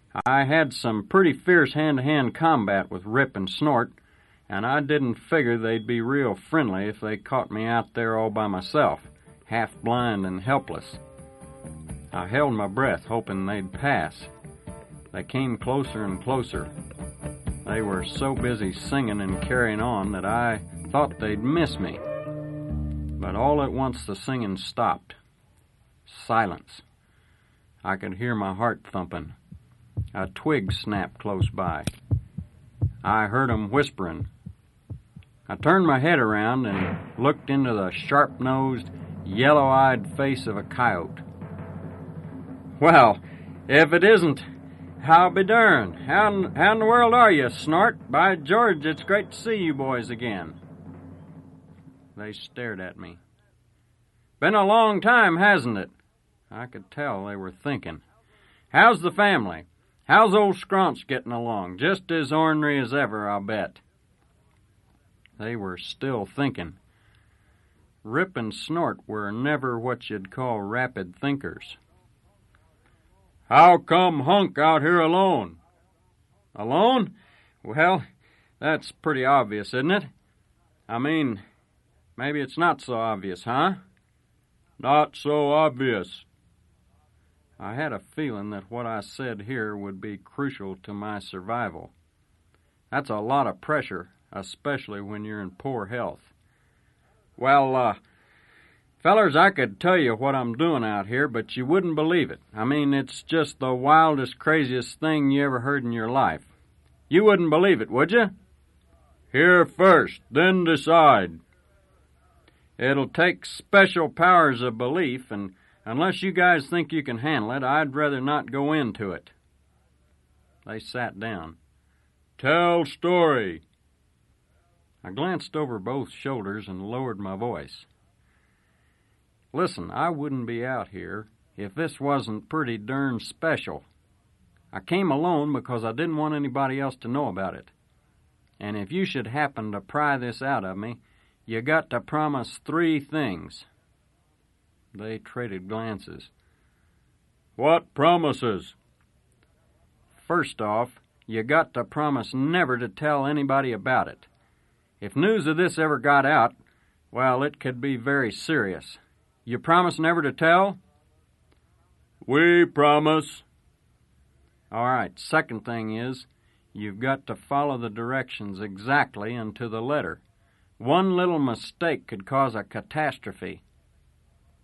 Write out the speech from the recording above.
I had some pretty fierce hand-to-hand combat with Rip and Snort, and I didn't figure they'd be real friendly if they caught me out there all by myself, half blind and helpless. I held my breath, hoping they'd pass. They came closer and closer. They were so busy singing and carrying on that I thought they'd miss me. But all at once the singing stopped. Silence. I could hear my heart thumping. A twig snapped close by. I heard 'em whispering. I turned my head around and looked into the sharp-nosed, yellow-eyed face of a coyote. "Well, if it isn't, I'll be darned. How in the world are you, Snort? By George, it's great to see you boys again." They stared at me. "Been a long time, hasn't it?" I could tell they were thinking. "How's the family? How's old Scraunch getting along? Just as ornery as ever, I'll bet." They were still thinking. Rip and Snort were never what you'd call rapid thinkers. "How come Hunk out here alone?" "Alone? Well, that's pretty obvious, isn't it? I mean, maybe it's not so obvious, huh?" "Not so obvious." I had a feeling that what I said here would be crucial to my survival. That's a lot of pressure, especially when you're in poor health. "Well, fellers, I could tell you what I'm doing out here, but you wouldn't believe it. I mean, it's just the wildest, craziest thing you ever heard in your life. You wouldn't believe it, would you?" "Hear first, then decide." "It'll take special powers of belief, and unless you guys think you can handle it, I'd rather not go into it." They sat down. "Tell story." I glanced over both shoulders and lowered my voice. "Listen, I wouldn't be out here if this wasn't pretty darn special. I came alone because I didn't want anybody else to know about it. And if you should happen to pry this out of me, you got to promise 3 things. They traded glances. "What promises?" "First off, you got to promise never to tell anybody about it. If news of this ever got out, well, it could be very serious. You promise never to tell?" "We promise." "All right, second thing is, you've got to follow the directions exactly and to the letter. One little mistake could cause a catastrophe.